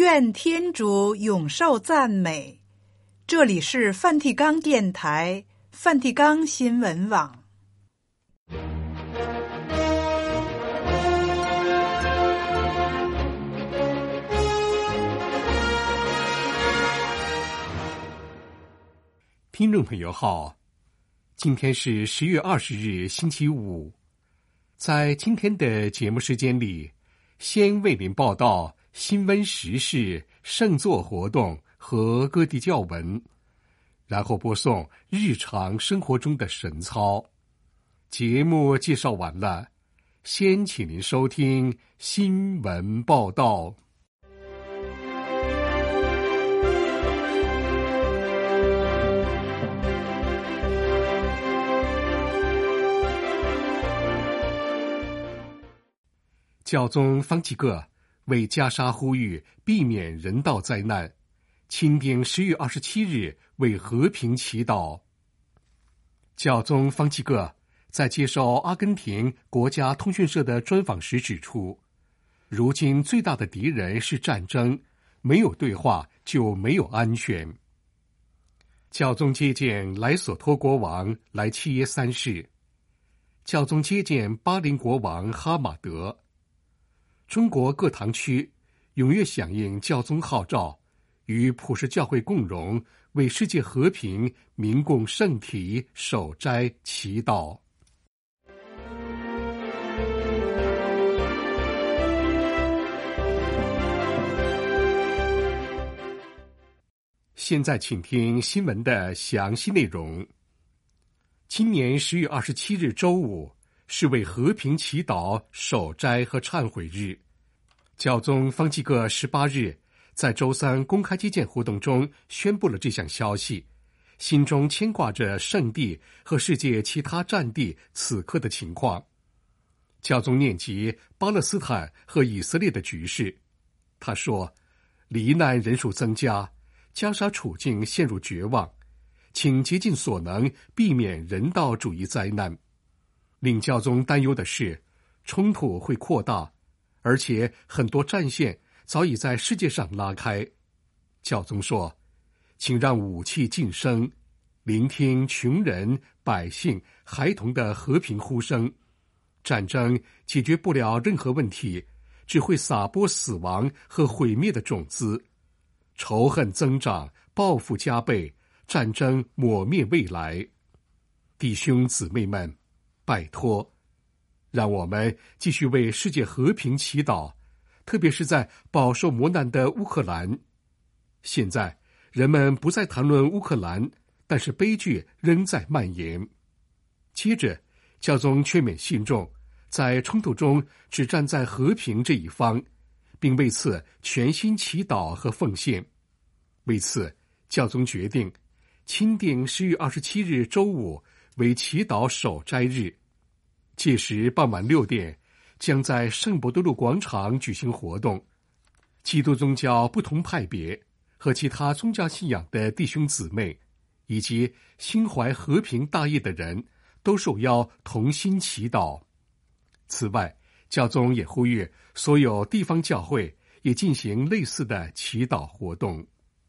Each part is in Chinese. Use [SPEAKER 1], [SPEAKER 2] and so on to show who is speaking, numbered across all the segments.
[SPEAKER 1] 愿天主永受赞美。这里是梵蒂冈电台、梵蒂冈新闻网。
[SPEAKER 2] 听众朋友好，今天是10月20日星期五。在今天的节目时间里，先为您报道新闻时事、圣座活动和各地教文，然后播送日常生活中的神操。节目介绍完了，先请您收听新闻报道。教宗方济各为加沙呼吁避免人道灾难，钦定10月27日为和平祈祷。教宗方济各在接受阿根廷国家通讯社的专访时指出，如今最大的敌人是战争，没有对话就没有安全。教宗接见莱索托国王莱契耶三世，教宗接见巴林国王哈马德。中国各堂区踊跃响应教宗号召，与普世教会共荣，为世界和平、民共圣体守斋祈祷。现在请听新闻的详细内容。今年10月27日周五是为和平祈祷、守斋和忏悔日。教宗方济各18日在周三公开接见活动中宣布了这项消息，心中牵挂着圣地和世界其他战地此刻的情况。教宗念及巴勒斯坦和以色列的局势，他说，罹难人数增加，加沙处境陷入绝望，请竭尽所能避免人道主义灾难。令教宗担忧的是，冲突会扩大，而且很多战线早已在世界上拉开。教宗说，请让武器晋升，聆听穷人、百姓、孩童的和平呼声。战争解决不了任何问题，只会撒播死亡和毁灭的种子。仇恨增长，报复加倍，战争抹灭未来。弟兄姊妹们，拜托，让我们继续为世界和平祈祷，特别是在饱受磨难的乌克兰。现在人们不再谈论乌克兰，但是悲剧仍在蔓延。接着，教宗劝勉信众在冲突中只站在和平这一方，并为此全心祈祷和奉献。为此，教宗决定钦定10月27日周五为祈祷守斋日。届时傍晚6点，将在圣伯多禄广场举行活动。基督宗教不同派别和其他宗教信仰的弟兄姊妹，以及心怀和平大业的人，都受邀同心祈祷。此外，教宗也呼吁所有地方教会也进行类似的祈祷活动。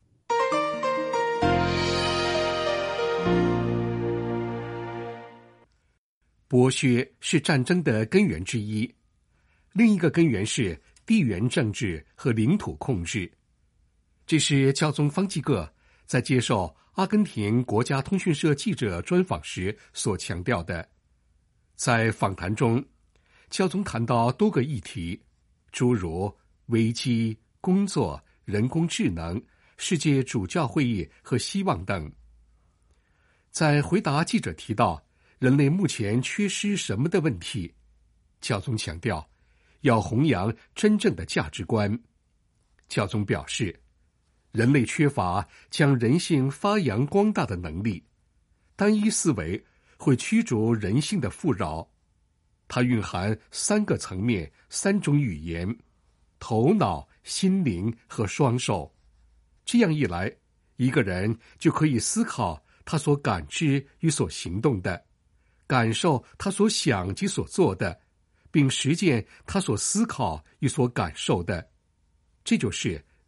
[SPEAKER 2] 剥削是战争的根源之一，另一个根源是地缘政治和领土控制。这是教宗方济各在接受阿根廷国家通讯社记者专访时所强调的。在访谈中，教宗谈到多个议题，诸如危机、工作、人工智能、世界主教会议和希望等。在回答记者提到人类目前缺失什么的问题，教宗强调要弘扬真正的价值观。教宗表示，人类缺乏将人性发扬光大的能力，单一思维会驱逐人性的富饶。它蕴含3个层面、3种语言：头脑、心灵和双手。这样一来，一个人就可以思考他所感知与所行动的，感受他所想及所做的，并实践他所思考与所感受的。这就是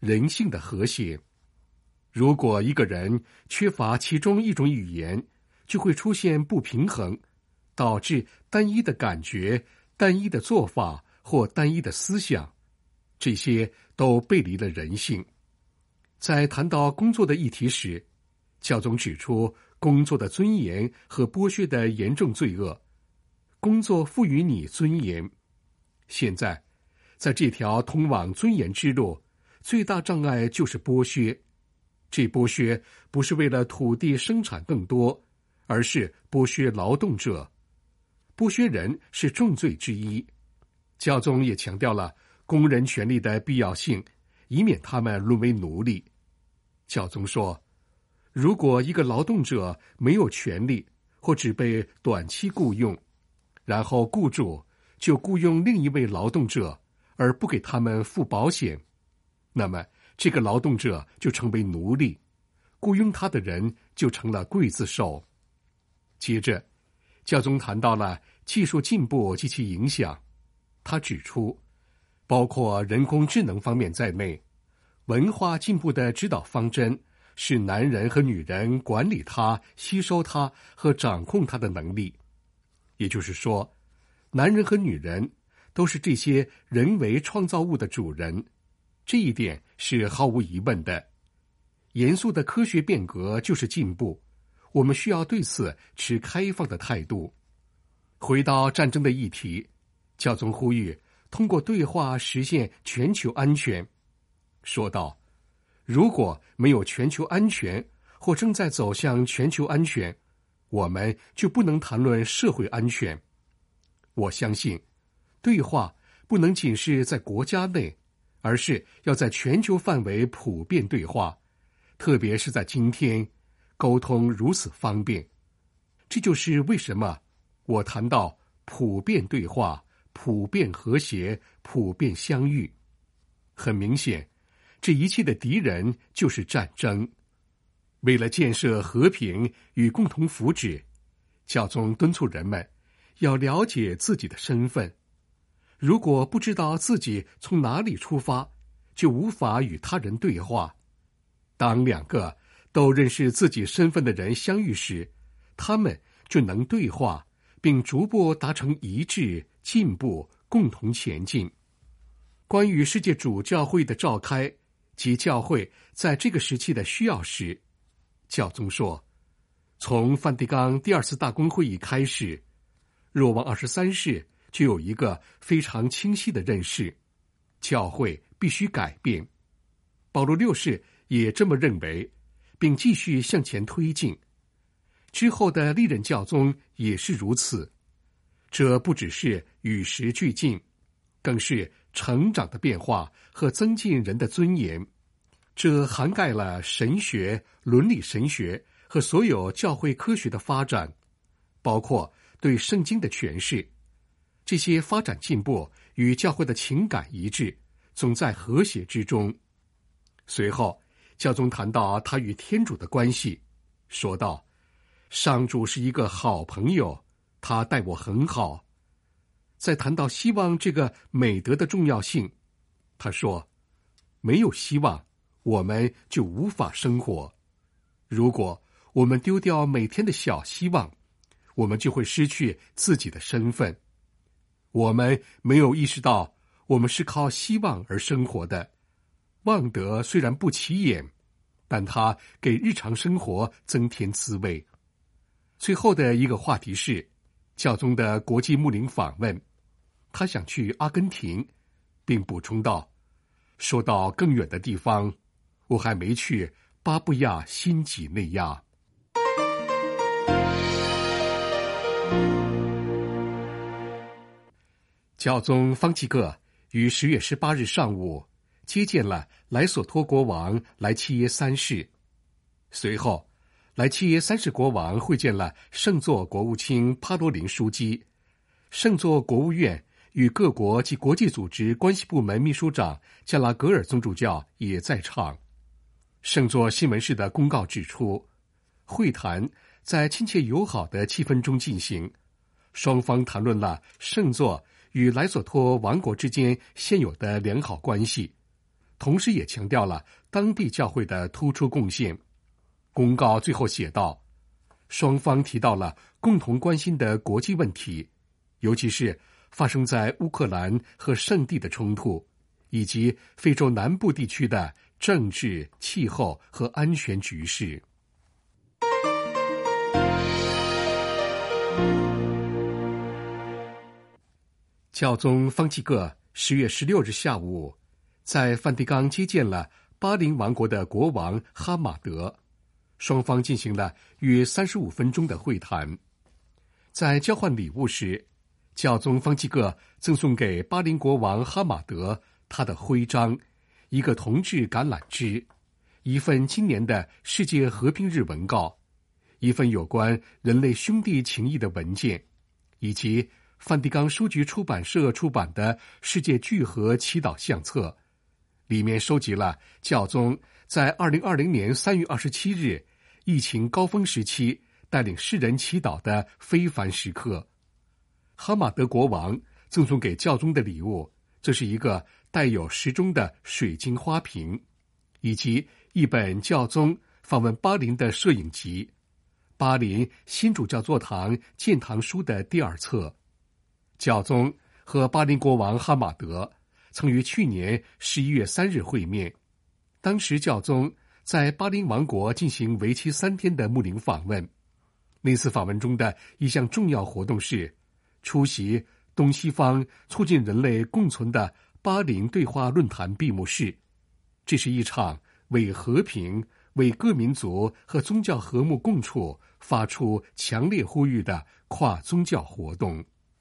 [SPEAKER 2] 人性的和谐。如果一个人缺乏其中一种语言，就会出现不平衡，导致单一的感觉、单一的做法或单一的思想，这些都背离了人性。在谈到工作的议题时，教宗指出工作的尊严和剥削的严重罪恶。工作赋予你尊严。现在，在这条通往尊严之路，最大障碍就是剥削。这剥削不是为了土地生产更多，而是剥削劳动者。剥削人是重罪之一。教宗也强调了工人权利的必要性，以免他们沦为奴隶。教宗说，如果一个劳动者没有权利，或只被短期雇用，然后雇主就雇佣另一位劳动者，而不给他们付保险，那么这个劳动者就成为奴隶，雇佣他的人就成了刽子手。接着，教宗谈到了技术进步及其影响。他指出，包括人工智能方面在内，文化进步的指导方针是男人和女人管理它、吸收它和掌控它的能力。也就是说，男人和女人都是这些人为创造物的主人，这一点是毫无疑问的。严肃的科学变革就是进步，我们需要对此持开放的态度。回到战争的议题，教宗呼吁通过对话实现全球安全。说道，如果没有全球安全，或正在走向全球安全，我们就不能谈论社会安全。我相信，对话不能仅是在国家内，而是要在全球范围普遍对话，特别是在今天，沟通如此方便。这就是为什么我谈到普遍对话、普遍和谐、普遍相遇。很明显，这一切的敌人就是战争。为了建设和平与共同福祉，教宗敦促人们要了解自己的身份。如果不知道自己从哪里出发，就无法与他人对话。当两个都认识自己身份的人相遇时，他们就能对话，并逐步达成一致、进步，共同前进。关于世界主教会的召开及教会在这个时期的需要时，教宗说，从梵蒂冈第二次大公会议开始，若望23世就有一个非常清晰的认识，教会必须改变。保罗6世也这么认为，并继续向前推进。之后的历任教宗也是如此。这不只是与时俱进，更是成长的变化和增进人的尊严。这涵盖了神学、伦理神学和所有教会科学的发展，包括对圣经的诠释。这些发展进步与教会的情感一致，总在和谐之中。随后，教宗谈到他与天主的关系，说道，上主是一个好朋友，他待我很好。在谈到希望这个美德的重要性，他说，没有希望，我们就无法生活。如果我们丢掉每天的小希望，我们就会失去自己的身份。我们没有意识到我们是靠希望而生活的。望德虽然不起眼，但它给日常生活增添滋味。最后的一个话题是教宗的国际牧灵访问，他想去阿根廷，并补充道，说到更远的地方，我还没去巴布亚新几内亚。教宗方济各于10月18日上午接见了莱索托国王莱契耶三世。随后，莱契耶三世国王会见了圣座国务卿帕罗林枢机，圣座国务院与各国及国际组织关系部门秘书长加拉格尔宗主教也在场。圣座新闻室的公告指出，会谈在亲切友好的气氛中进行，双方谈论了圣座与莱索托王国之间现有的良好关系， 同时也强调了当地教会的突出贡献。公告最后写道，双方提到了共同关心的国际问题，尤其是发生在乌克兰和圣地的冲突，以及非洲南部地区的政治、气候和安全局势。教宗方济各10月16日下午在梵蒂冈接见了巴林王国的国王哈马德，双方进行了约35分钟的会谈。在交换礼物时，教宗方济各赠送给巴林国王哈马德他的徽章、一个铜制橄榄枝、一份今年的世界和平日文告、一份有关人类兄弟情谊的文件，以及梵蒂冈书局出版社出版的世界聚合祈祷相册，里面收集了教宗在2020年3月27日疫情高峰时期带领世人祈祷的非凡时刻。哈马德国王赠送给教宗的礼物，这是一个带有时钟的水晶花瓶，以及一本教宗访问巴林的摄影集《巴林新主教座堂建堂书》的第2册。教宗和巴林国王哈马德曾于去年11月3日会面，当时教宗在巴林王国进行为期3天的牧灵访问。那次访问中的一项重要活动是出席东西方促进人类共存的巴林对话论坛闭幕式。这是一场为和平、为各民族和宗教和睦共处发出强烈呼吁的跨宗教活动。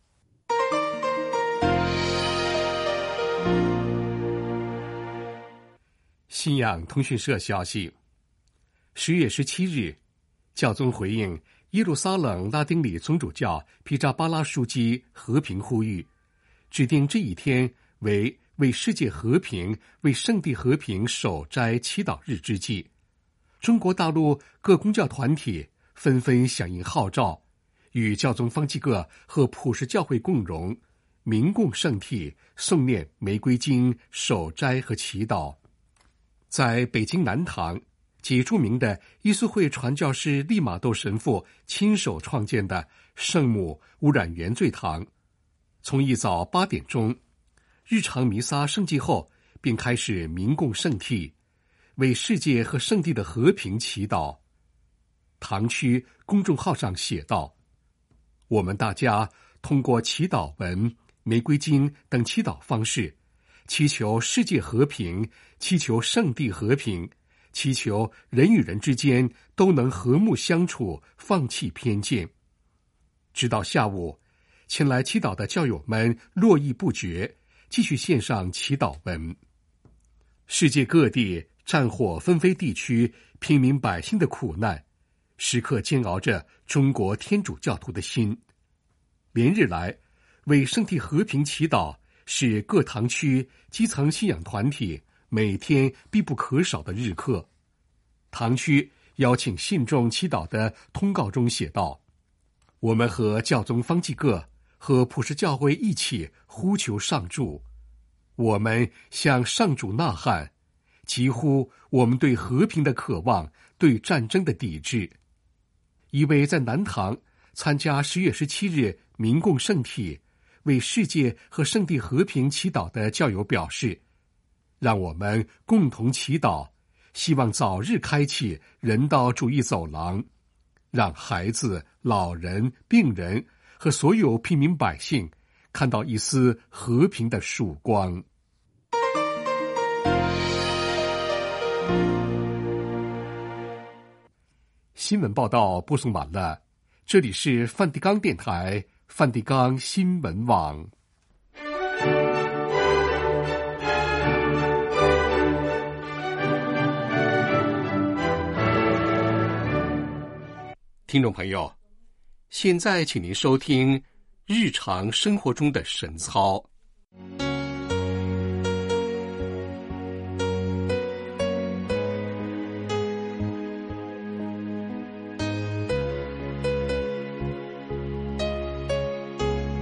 [SPEAKER 2] 信仰通讯社消息，10月17日，教宗回应耶路撒冷拉丁里总主教皮扎巴拉枢机和平呼吁，指定这一天为世界和平、为圣地和平守斋祈祷日之际，中国大陆各公教团体纷纷响应号召，与教宗方济各和普世教会共荣，民共圣体，诵念玫瑰经，守斋和祈祷。在北京南堂，即著名的耶稣会传教士利玛窦神父亲手创建的圣母污染原罪堂，从一早8点钟，日常弥撒圣祭后，便开始民共圣体，为世界和圣地的和平祈祷。堂区公众号上写道：我们大家通过祈祷文、玫瑰经等祈祷方式，祈求世界和平，祈求圣地和平，祈求人与人之间都能和睦相处，放弃偏见。直到下午，前来祈祷的教友们络绎不绝，继续献上祈祷文。世界各地战火纷飞地区平民百姓的苦难，时刻煎熬着中国天主教徒的心。连日来，为圣地和平祈祷是各堂区基层信仰团体每天必不可少的日课。堂区邀请信众祈祷的通告中写道：我们和教宗方济各和普世教会一起呼求上主，我们向上主呐喊，疾呼我们对和平的渴望，对战争的抵制。一位在南堂参加10月17日民共圣体，为世界和圣地和平祈祷的教友表示，让我们共同祈祷，希望早日开启人道主义走廊，让孩子、老人、病人和所有平民百姓看到一丝和平的曙光。新闻报道播送完了，这里是梵蒂冈电台梵蒂冈新闻网。听众朋友，现在请您收听日常生活中的神操。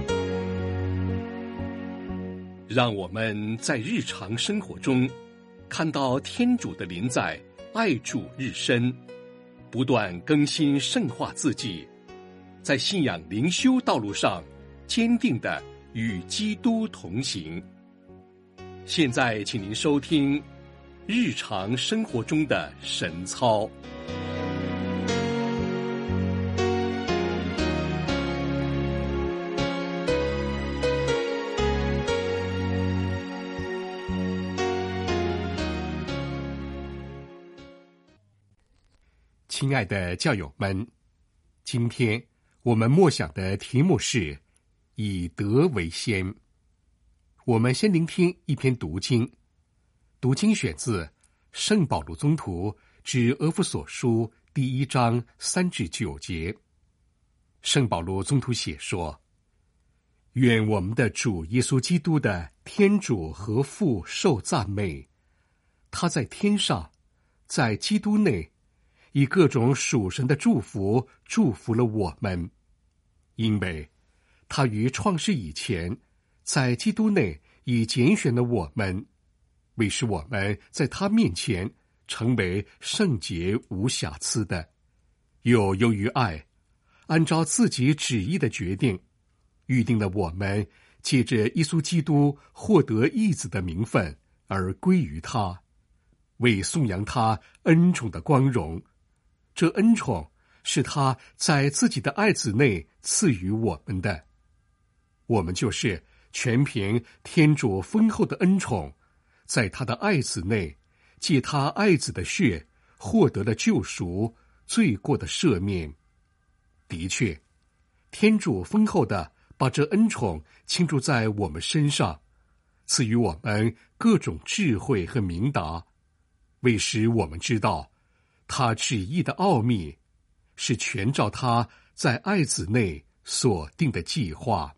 [SPEAKER 2] 让我们在日常生活中看到天主的临在，爱主日深，不断更新圣化自己，在信仰灵修道路上坚定地与基督同行。现在请您收听日常生活中的神操。亲爱的教友们，今天我们默想的题目是以德为先。我们先聆听一篇读经，读经选自圣保禄宗徒致俄弗所书第1章3至9节。圣保禄宗徒写说：愿我们的主耶稣基督的天主和父受赞美，他在天上，在基督内，以各种属神的祝福祝福了我们，因为他于创世以前，在基督内已拣选了我们，为使我们在他面前成为圣洁无瑕疵的，又由于爱，按照自己旨意的决定，预定了我们借着耶稣基督获得义子的名分而归于他，为颂扬他恩宠的光荣。这恩宠是他在自己的爱子内赐予我们的，我们就是全凭天主丰厚的恩宠，在他的爱子内，借他爱子的血获得了救赎，罪过的赦免。的确，天主丰厚的把这恩宠倾注在我们身上，赐予我们各种智慧和明达，为使我们知道他旨意的奥秘，是全照他在爱子内所定的计划。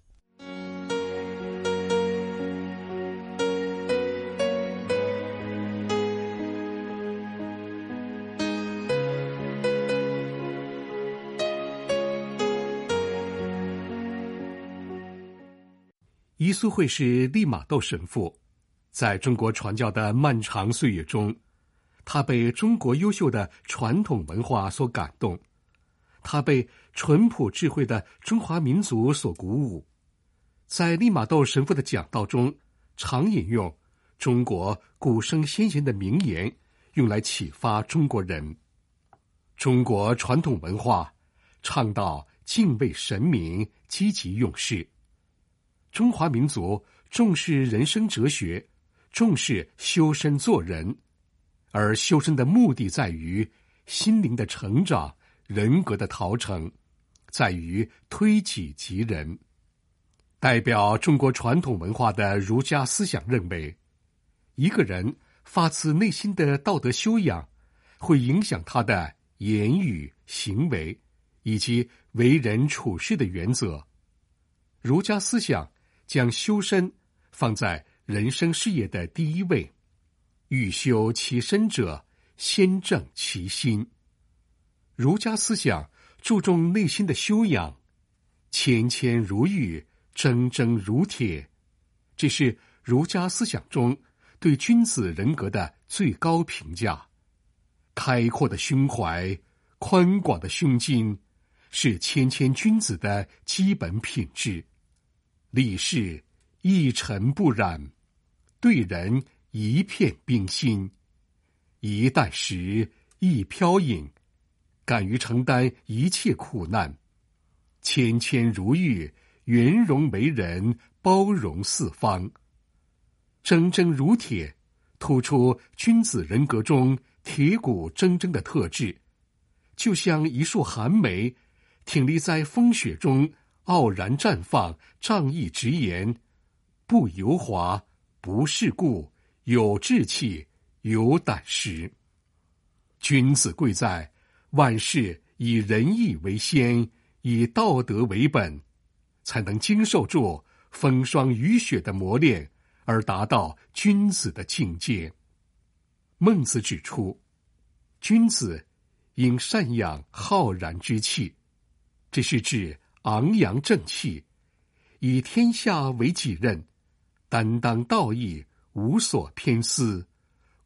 [SPEAKER 2] 伊苏会士利玛窦神父在中国传教的漫长岁月中，他被中国优秀的传统文化所感动，他被淳朴智慧的中华民族所鼓舞。在利玛窦神父的讲道中，常引用中国古圣先贤的名言，用来启发中国人。中国传统文化倡导敬畏神明，积极用事。中华民族重视人生哲学，重视修身做人，而修身的目的在于心灵的成长，人格的陶成，在于推己及人。代表中国传统文化的儒家思想认为，一个人发自内心的道德修养，会影响他的言语、行为以及为人处事的原则。儒家思想将修身放在人生事业的第一位，欲修其身者，先正其心。儒家思想注重内心的修养，谦谦如玉，铮铮如铁，这是儒家思想中对君子人格的最高评价。开阔的胸怀，宽广的胸襟，是谦谦君子的基本品质。立事一尘不染，对人一片冰心，一箪食，一瓢饮，敢于承担一切苦难，谦谦如玉，圆融为人，包容四方。铮铮如铁，突出君子人格中铁骨铮铮的特质，就像一束寒梅，挺立在风雪中，傲然绽放，仗义直言，不油滑，不世故，有志气，有胆识。君子贵在万事以仁义为先，以道德为本，才能经受住风霜雨雪的磨练，而达到君子的境界。孟子指出，君子应善养浩然之气，这是指昂扬正气，以天下为己任，担当道义，无所偏私，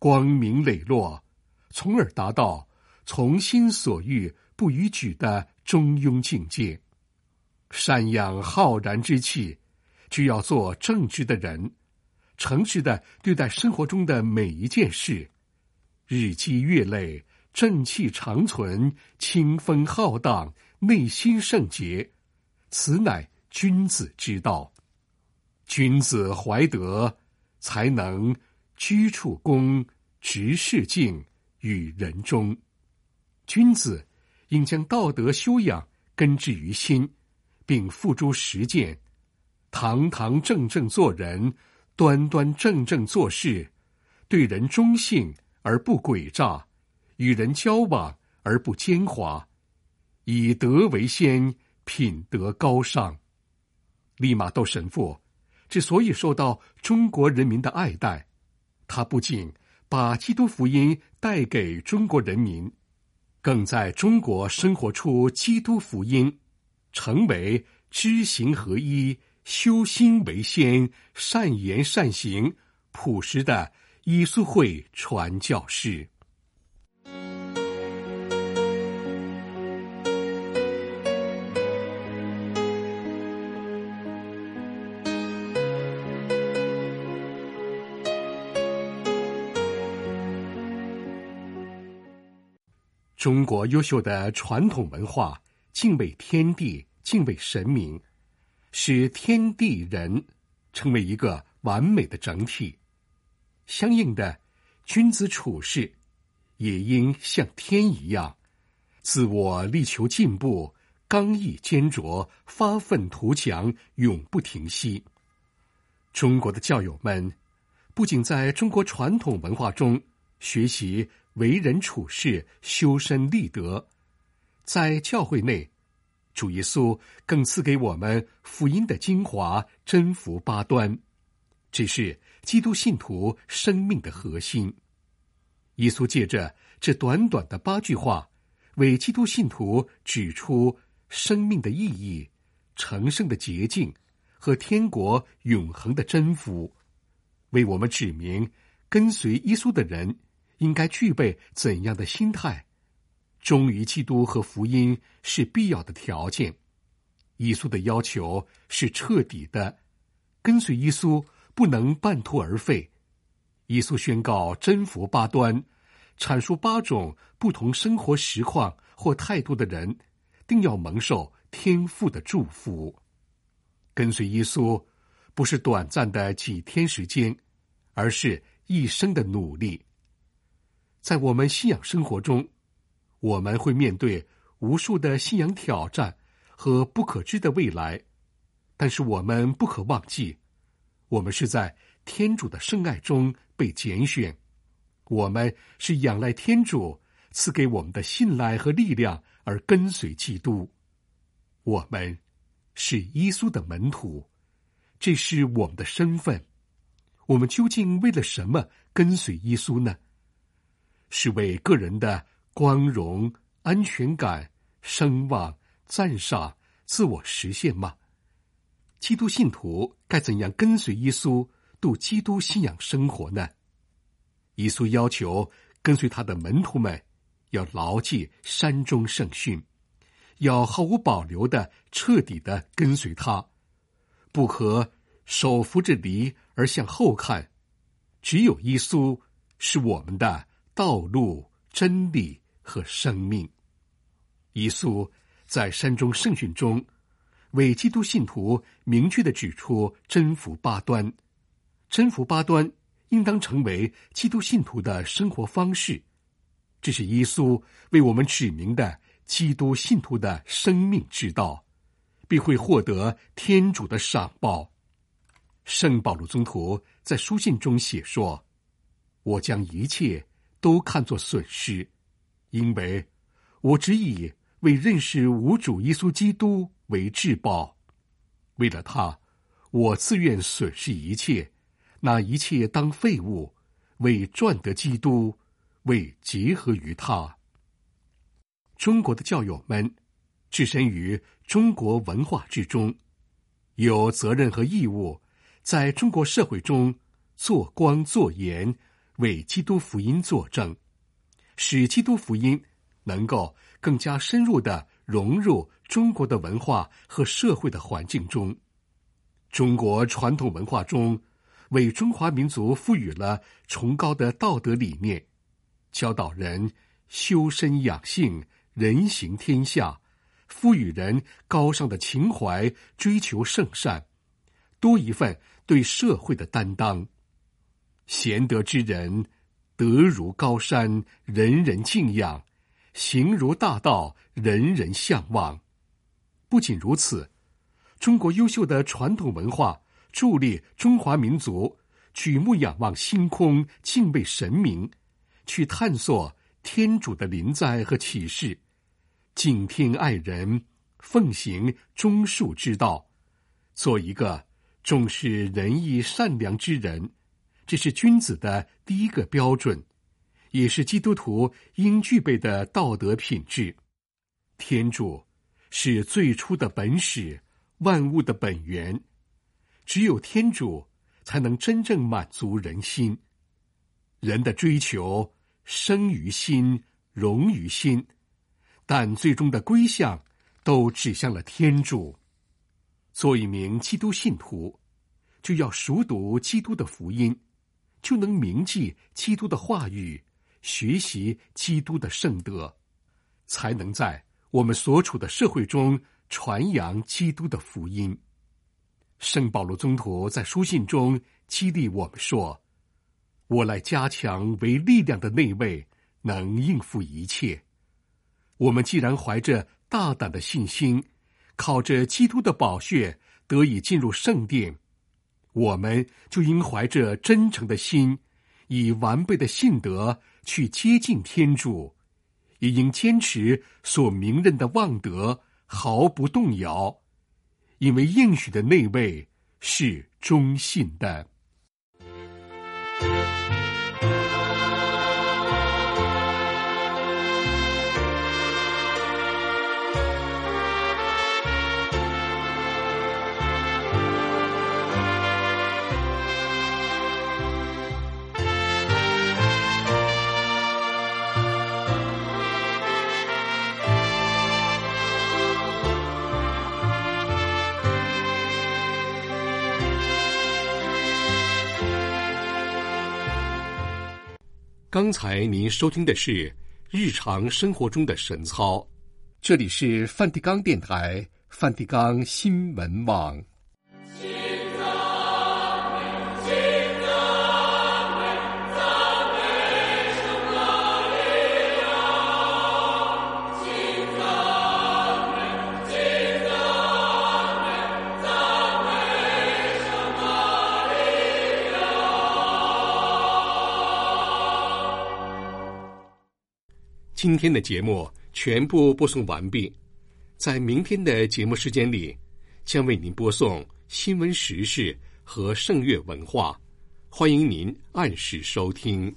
[SPEAKER 2] 光明磊落，从而达到从心所欲不逾矩的中庸境界。善养浩然之气，就要做正直的人，诚实的对待生活中的每一件事，日积月累，正气长存，清风浩荡，内心圣洁，此乃君子之道。君子怀德，才能居处恭，执事敬，与人忠。君子应将道德修养根植于心，并付诸实践，堂堂正正做人，端端正正做事，对人忠信而不诡诈，与人交往而不奸猾，以德为先，品德高尚。利玛窦神父之所以受到中国人民的爱戴，他不仅把基督福音带给中国人民，更在中国生活出基督福音，成为知行合一、修心为先、善言善行、朴实的耶稣会传教士。中国优秀的传统文化敬畏天地，敬畏神明，使天地人成为一个完美的整体。相应的，君子处事也应像天一样，自我力求进步，刚毅坚卓，发愤图强，永不停息。中国的教友们不仅在中国传统文化中学习为人处事、修身立德，在教会内，主耶稣更赐给我们福音的精华，真福八端，这是基督信徒生命的核心。耶稣借着这短短的8句话，为基督信徒指出生命的意义、成圣的捷径和天国永恒的真福，为我们指明跟随耶稣的人应该具备怎样的心态。忠于基督和福音是必要的条件。耶稣的要求是彻底的，跟随耶稣不能半途而废。耶稣宣告真福八端，阐述8种不同生活实况或态度的人定要蒙受天父的祝福。跟随耶稣不是短暂的几天时间，而是一生的努力。在我们信仰生活中，我们会面对无数的信仰挑战和不可知的未来，但是我们不可忘记，我们是在天主的圣爱中被拣选，我们是仰赖天主赐给我们的信赖和力量而跟随基督，我们是耶稣的门徒，这是我们的身份。我们究竟为了什么跟随耶稣呢？是为个人的光荣、安全感、声望、赞赏、自我实现吗？基督信徒该怎样跟随耶稣度基督信仰生活呢？耶稣要求跟随他的门徒们要牢记山中圣训，要毫无保留的、彻底的跟随他，不可手扶着犁而向后看。只有耶稣是我们的道路、真理和生命。耶稣在山中圣训中为基督信徒明确地指出真福八端，真福八端应当成为基督信徒的生活方式，这是耶稣为我们指明的基督信徒的生命之道，必会获得天主的赏报。圣保禄宗徒在书信中写说，我将一切都看作损失，因为我只以为认识无主耶稣基督为至宝。为了他，我自愿损失一切，那一切当废物，为赚得基督，为结合于他。中国的教友们置身于中国文化之中，有责任和义务在中国社会中做光做盐， 为基督福音作证，使基督福音能够更加深入地融入中国的文化和社会的环境中。中国传统文化中为中华民族赋予了崇高的道德理念，教导人修身养性，人行天下，赋予人高尚的情怀，追求圣善，多一份对社会的担当。贤德之人，德如高山，人人敬仰；行如大道，人人向往。不仅如此，中国优秀的传统文化助力中华民族举目仰望星空，敬畏神明，去探索天主的临在和启示，敬天爱人，奉行忠恕之道，做一个重视仁义善良之人，这是君子的第一个标准，也是基督徒应具备的道德品质。天主是最初的本始，万物的本源，只有天主才能真正满足人心。人的追求生于心，荣于心，但最终的归向都指向了天主。做一名基督信徒，就要熟读基督的福音，就能铭记基督的话语，学习基督的圣德，才能在我们所处的社会中传扬基督的福音。圣保罗宗徒在书信中激励我们说：我来加强为力量的那位，能应付一切。我们既然怀着大胆的信心，靠着基督的宝血得以进入圣殿，我们就应怀着真诚的心，以完备的信德去接近天主，也应坚持所明认的望德，毫不动摇，因为应许的那位是忠信的。刚才您收听的是日常生活中的神操，这里是梵蒂冈电台梵蒂冈新闻网。今天的节目全部播送完毕，在明天的节目时间里，将为您播送新闻时事和圣乐文化，欢迎您按时收听。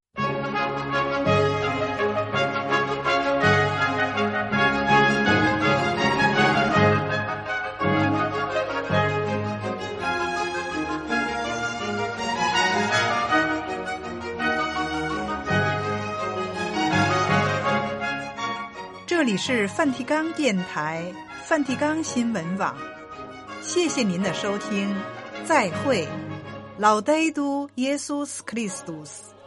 [SPEAKER 1] 这里是梵蒂冈电台梵蒂冈新闻网，谢谢您的收听，再会。Laudetur Jesus Christus。